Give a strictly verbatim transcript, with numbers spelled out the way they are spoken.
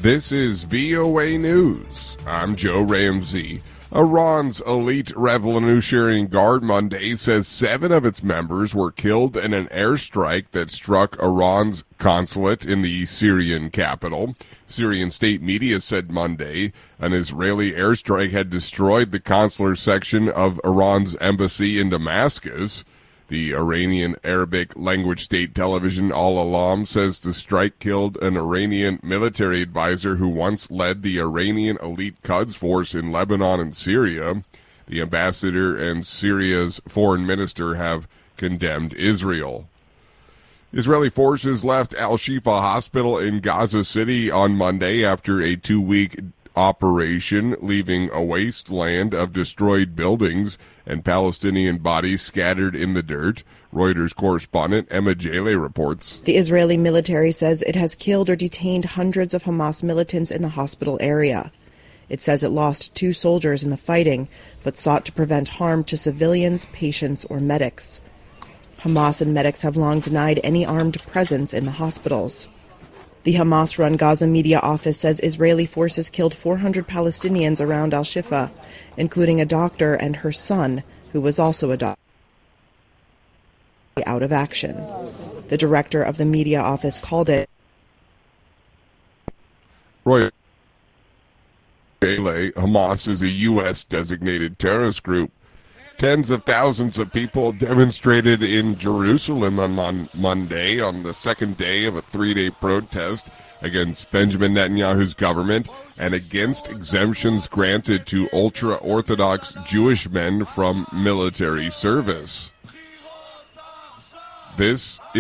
This is V O A News. I'm Joe Ramsey. Iran's elite Revolutionary Guard Monday says seven of its members were killed in an airstrike that struck Iran's consulate in the Syrian capital. Syrian state media said Monday an Israeli airstrike had destroyed the consular section of Iran's embassy in Damascus. The Iranian Arabic language state television Al Alam says the strike killed an Iranian military advisor who once led the Iranian elite Quds force in Lebanon and Syria. The ambassador and Syria's foreign minister have condemned Israel. Israeli forces left Al-Shifa Hospital in Gaza City on Monday after a two-week operation, leaving a wasteland of destroyed buildings and Palestinian bodies scattered in the dirt. Reuters correspondent Emma Jaleh reports. The Israeli military says it has killed or detained hundreds of Hamas militants in the hospital area. It says it lost two soldiers in the fighting, but sought to prevent harm to civilians, patients, or medics. Hamas and medics have long denied any armed presence in the hospitals. The Hamas-run Gaza media office says Israeli forces killed four hundred Palestinians around Al-Shifa, including a doctor and her son, who was also a doctor, out of action. The director of the media office called it Roy Hamas is a U S designated terrorist group. Tens of thousands of people demonstrated in Jerusalem on mon- Monday on the second day of a three-day protest against Benjamin Netanyahu's government and against exemptions granted to ultra-Orthodox Jewish men from military service. This is